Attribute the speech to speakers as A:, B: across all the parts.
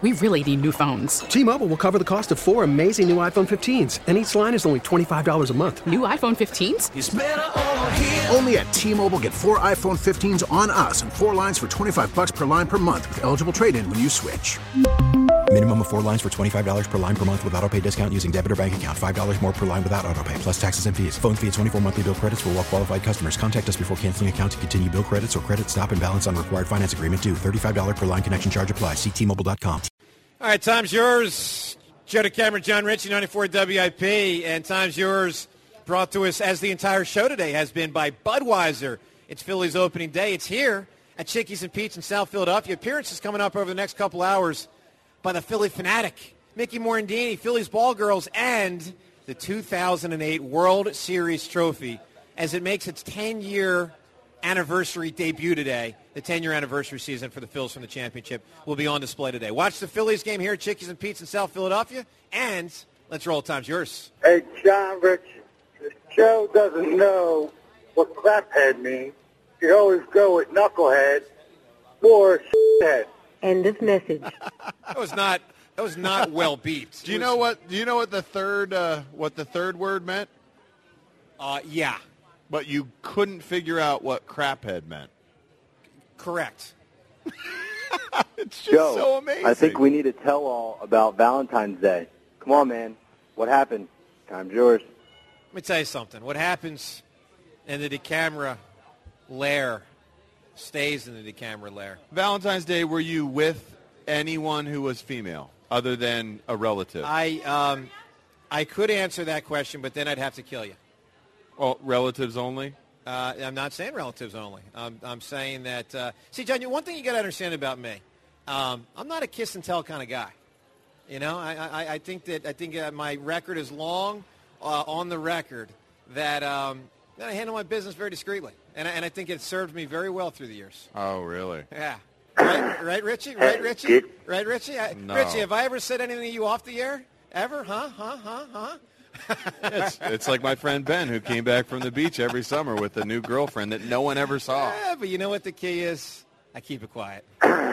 A: We really need new phones.
B: T-Mobile will cover the cost of 4 amazing new iPhone 15s, and each line is only $25 a month.
A: New iPhone 15s?
C: It's better over here.
D: Only at T-Mobile, get 4 iPhone 15s on us and 4 lines for $25 per line per month with eligible trade-in when you switch.
E: Minimum of 4 lines for $25 per line per month with autopay discount using debit or bank account. $5 more per line without autopay, plus taxes and fees. Phone fee at 24 monthly bill credits for well-qualified customers. Contact us before canceling account to continue bill credits or credit stop and balance on required finance agreement due. $35 per line connection charge applies. See T-Mobile.com.
F: All right, time's yours. Joe DeCamera, John Ritchie, 94 WIP. And time's yours, brought to us, as the entire show today has been, by Budweiser. It's Phillies opening day. It's here at Chickies and Pete's in South Philadelphia. Appearances coming up over the next couple hours by the Philly Fanatic, Mickey Morandini, Phillies Ball Girls, and the 2008 World Series trophy as it makes its 10-year anniversary debut today. The 10-year anniversary season for the Phils from the championship will be on display today. Watch the Phillies game here at Chickies and Pete's in South Philadelphia, and let's roll. Time's yours.
G: Hey, John Rich, Joe doesn't know what craphead means. You always go with knucklehead or shithead.
H: End of message.
F: That was not well beeped.
I: Do you know what the third word meant?
F: Yeah.
I: But you couldn't figure out what craphead meant.
F: Correct.
I: It's just
J: Joe,
I: so amazing.
J: I think we need to tell all about Valentine's Day. Come on, man. What happened? Time's yours.
F: Let me tell you something. What happens in the DeCamera lair stays in the DeCamera lair.
I: Valentine's Day, were you with anyone who was female other than a relative?
F: I could answer that question, but then I'd have to kill you.
I: Oh, relatives only?
F: I'm not saying relatives only. I'm saying that. See, John, one thing you got to understand about me, I'm not a kiss and tell kind of guy. You know, I think my record is long on the record that I handle my business very discreetly, and I think it served me very well through the years.
I: Oh, really?
F: Yeah. Right, Richie? Right, Richie? Right, Richie?
I: No.
F: Richie, have I ever said anything to you off the air? Ever? Huh?
I: It's like my friend Ben, who came back from the beach every summer with a new girlfriend that no one ever saw.
F: Yeah, but you know what the key is? I keep it quiet.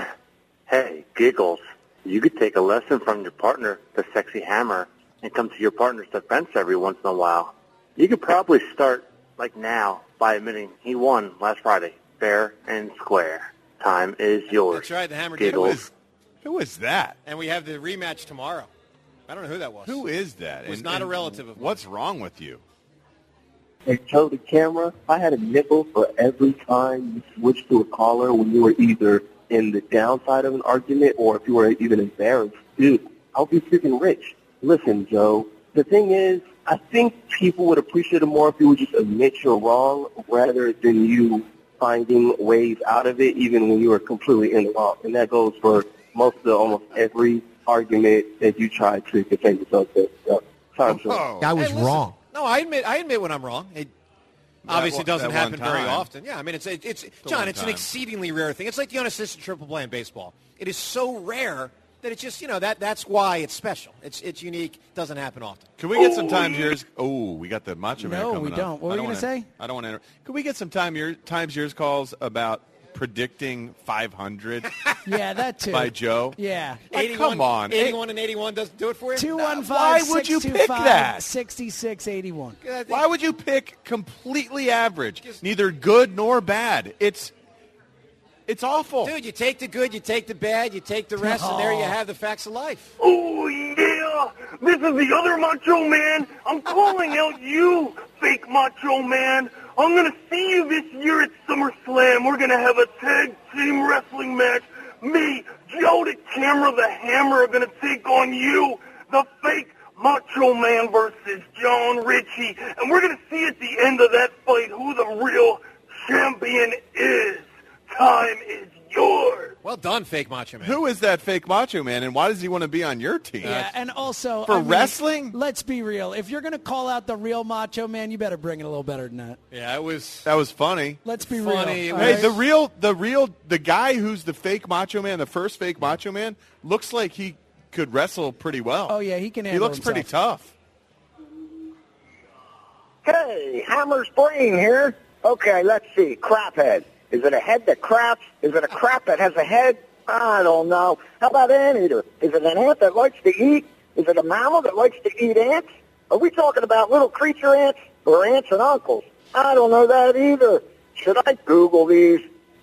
J: Hey, giggles. You could take a lesson from your partner, the sexy hammer, and come to your partner's defense every once in a while. You could probably start, like now, by admitting he won last Friday, fair and square. Time is yours.
F: That's right, the hammer
J: giggles.
I: Who is that?
F: And we have the rematch tomorrow. I don't know who that was.
I: Who is that?
F: It was not a relative of mine.
I: What's wrong with you?
K: Hey, Joe DeCamera, I had a nickel for every time you switched to a caller when you were either in the downside of an argument or if you were even embarrassed. Dude, I hope you're freaking rich. Listen, Joe, the thing is, I think people would appreciate it more if you would just admit you're wrong rather than you finding ways out of it even when you were completely in the wrong. And that goes for almost every argument that you try to defend yourself with. So, sorry, Joe.
L: I was wrong.
F: No, I admit when I'm wrong. It obviously doesn't happen very often. Yeah, I mean, it's John, it's an exceedingly rare thing. It's like the unassisted triple play in baseball. It is so rare that it's just, that's why it's special. It's unique. Doesn't happen often.
I: Can we get some times yours? Oh, we got the Macho Man coming up.
L: No, we don't. What were you going to say?
I: I don't want to enter. Can we get some times yours calls about predicting 500?
L: Yeah, that too.
I: By Joe?
L: Yeah.
I: Like, come on.
F: 81 and 81 doesn't do it for you?
L: 215
I: Why would you pick that?
L: 6681.
I: Why would you pick completely average? Neither good nor bad. It's awful.
F: Dude, you take the good, you take the bad, you take the rest, and there you have the facts of life.
G: Oh, yeah. This is the other Macho Man. I'm calling out you, fake Macho Man. I'm going to see you this year at SummerSlam. We're going to have a tag team wrestling match. Me, Joe DeCamera, the Hammer, are going to take on you, the fake Macho Man versus John Ritchie. And we're going to see at the end of that fight who the real champion is. Time is yours.
F: Well done, fake Macho Man.
I: Who is that fake Macho Man, and why does he want to be on your team?
L: Yeah, and also
I: for wrestling.
L: Let's be real. If you're going to call out the real Macho Man, you better bring it a little better than that.
F: Yeah,
I: that was funny.
L: Let's be
F: funny.
L: real.
I: Hey, the guy who's the fake Macho Man, the first fake Macho Man, looks like he could wrestle pretty well.
L: Oh yeah, he can.
I: He looks pretty tough.
G: Hey, Hammer's brain here. Okay, let's see. Craphead. Is it a head that craps? Is it a crap that has a head?
C: I don't know. How about anteater? Is it an ant that likes to eat? Is it a mammal that likes to eat ants? Are we talking about little creature ants or aunts and uncles? I don't know that either. Should I Google these?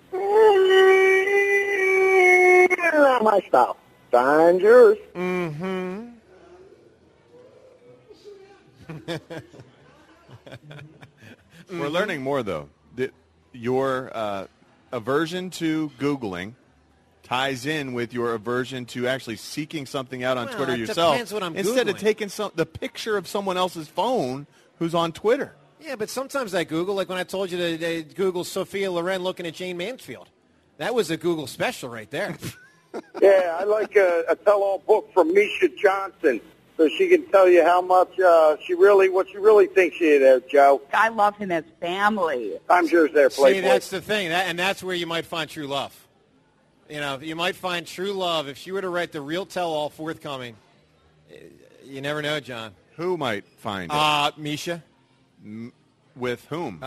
C: Not my style. Find yours.
I: Mm-hmm. We're learning more, though. Your aversion to Googling ties in with your aversion to actually seeking something out on Twitter yourself.
F: Depends what I'm
I: instead of
F: Googling.
I: taking the picture of someone else's phone who's on Twitter.
F: Yeah, but sometimes I Google, like when I told you to Google Sophia Loren looking at Jane Mansfield. That was a Google special right there.
H: Yeah, I like a tell-all book from Misha Johnson, so she can tell you how much what she really thinks she is, Joe.
M: I love him as family.
H: I'm sure it's there, Playboy.
F: See, that's the thing, and that's where you might find true love. You know, you might find true love if she were to write the real tell-all forthcoming. You never know, John.
I: Who might find it?
F: Misha.
I: With whom?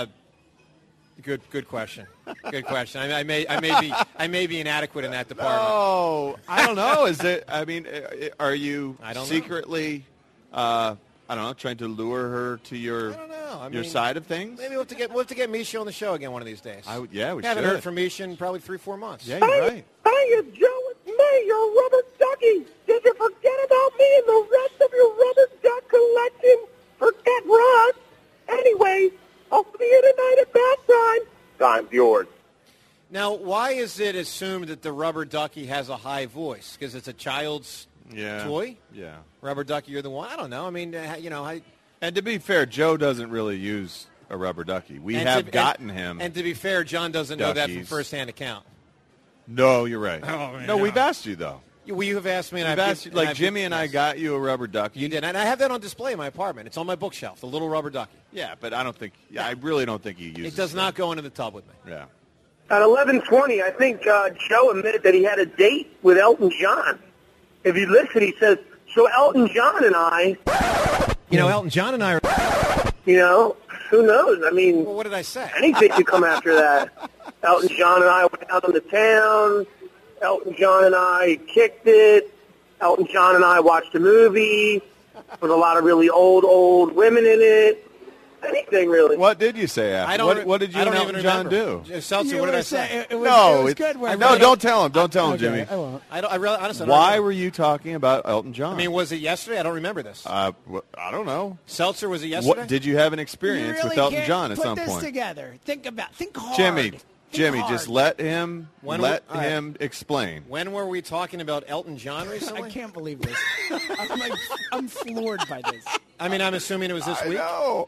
F: Good question. Good question. I may be inadequate in that department.
I: Oh, I don't know. Is it? I mean, are you
F: don't
I: secretly? I don't know, trying to lure her to your side of things.
F: Maybe we'll have to get Misha on the show again one of these days.
I: We
F: haven't
I: should.
F: heard from Misha in probably 3-4 months.
I: Yeah, you're right.
C: Hiya, Joe. It's me, your rubber ducky. Did you forget about me and the rest of your rubber duck collection? Forget Rod. Anyway, I'll see you tonight at bath time.
H: Time's yours.
F: Now, why is it assumed that the rubber ducky has a high voice? Because it's a child's toy?
I: Yeah.
F: Rubber ducky, you're the one? I don't know. I mean,
I: And to be fair, Joe doesn't really use a rubber ducky. We have gotten him.
F: And to be fair, John doesn't know that from
I: duckies.
F: firsthand account.
I: No, you're right.
F: Oh, man,
I: no, we've asked you, though.
F: You have asked me.
I: We've asked you, like Jimmy and I got you a rubber ducky.
F: You did. And I have that on display in my apartment. It's on my bookshelf, the little rubber ducky.
I: Yeah, but I really don't think he uses
F: it. does not go into the tub with me.
I: Yeah.
G: At 11:20, I think Joe admitted that he had a date with Elton John. If you listen, he says, so Elton John and I...
F: Elton John and I are...
G: who knows? I mean...
F: Well, what did I say?
G: Anything could come after that. Elton John and I went out on the town. Elton John and I kicked it. Elton John and I watched a movie with a lot of really old women in it. Anything, really.
I: What did you say after? What did you and Elton John do?
F: Seltzer, what did I say?
L: It was good.
I: No, don't tell him. Don't tell him, Jimmy.
L: I won't.
F: I really, honestly,
I: Why were you talking about Elton John?
F: I mean, was it yesterday? I don't remember this.
I: I don't know.
F: Seltzer, was it yesterday?
I: Did you have an experience with Elton John at some
L: Put this
I: point?
L: together. Think hard.
I: Jimmy,
L: hard.
I: just let him him explain.
F: When were we talking about Elton John recently?
L: I can't believe this. I'm floored by this.
F: I mean, I'm assuming it was this week.
I: No.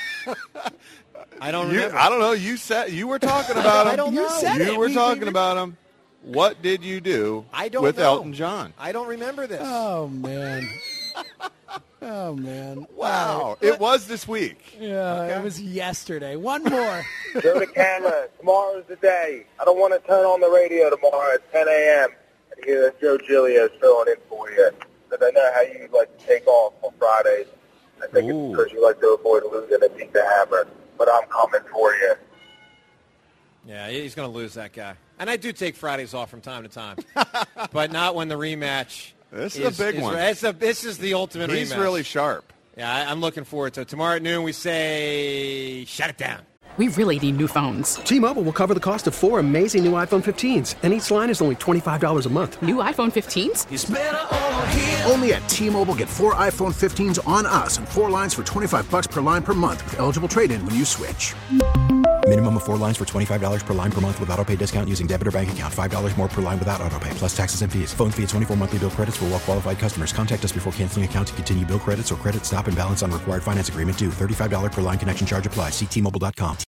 F: I don't remember.
I: I don't know. You said you were talking about him.
F: I don't know.
I: You were talking about him. What did you do with Elton John?
F: I don't remember this.
L: Oh, man. Oh, man.
I: Wow. It was this week.
L: Yeah, It was yesterday. One more.
H: Go to camera. Tomorrow's the day. I don't want to turn on the radio tomorrow at 10 a.m. and hear that Joe Giglio's filling in for you. Because I know how you like to take off on Fridays. I think it's because you like to avoid losing and beat the hammer. But I'm coming for you.
F: Yeah, he's going to lose, that guy. And I do take Fridays off from time to time. But not when the rematch
I: This is a big one.
F: This is the ultimate rematch.
I: He's really sharp.
F: Yeah, I'm looking forward to it. Tomorrow at noon, we say, shut it down.
A: We really need new phones.
B: T-Mobile will cover the cost of 4 amazing new iPhone 15s, and each line is only $25 a month.
A: New iPhone 15s?
D: It's better over here. Only at T-Mobile, get 4 iPhone 15s on us and 4 lines for $25 per line per month with eligible trade-in when you switch.
E: Minimum of 4 lines for $25 per line per month with autopay discount using debit or bank account. $5 more per line without autopay, plus taxes and fees. Phone fee at 24 monthly bill credits for well-qualified customers. Contact us before canceling account to continue bill credits or credit stop and balance on required finance agreement due. $35 per line connection charge applies. See T-Mobile.com.